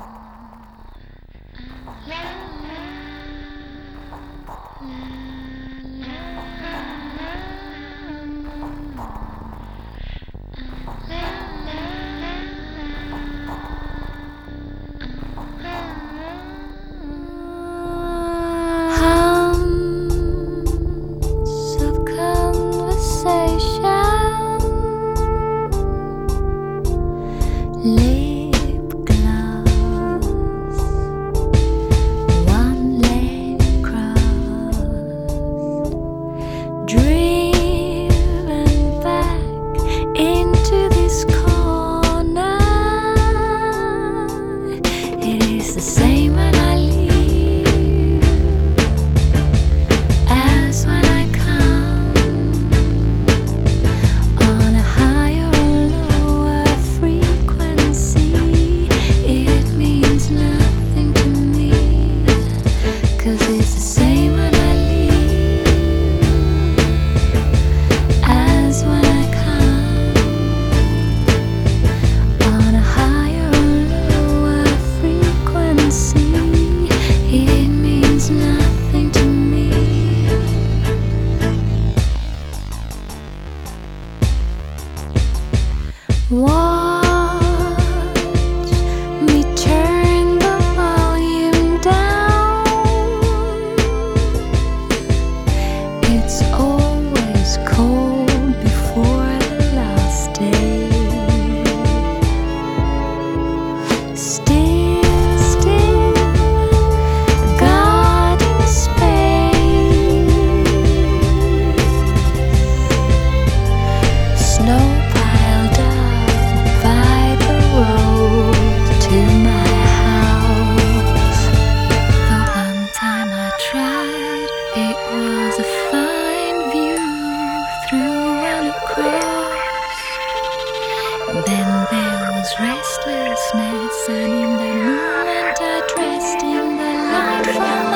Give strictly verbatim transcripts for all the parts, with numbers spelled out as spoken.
Restlessness, and in that moment I dressed in the light from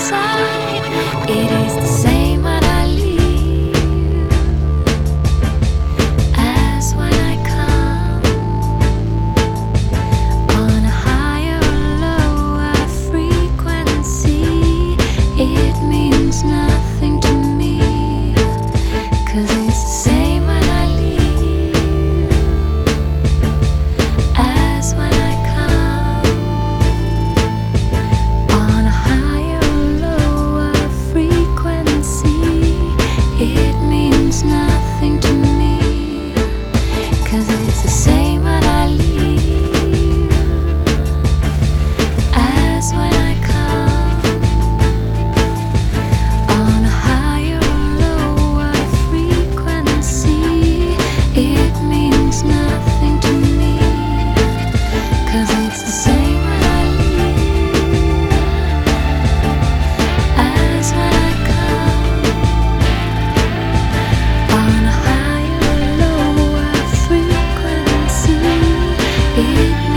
outside. It is the same when I leave as when I come, on a higher or lower frequency. It means nothing to me, 'cause it's the same when I leave as when I come, on a higher or lower frequency. It means nothing to me, 'cause it's the same when I leave as when I come, on a higher or lower frequency. It means nothing to me, 'cause it's the same when I leave as when I come, on a higher or lower frequency. It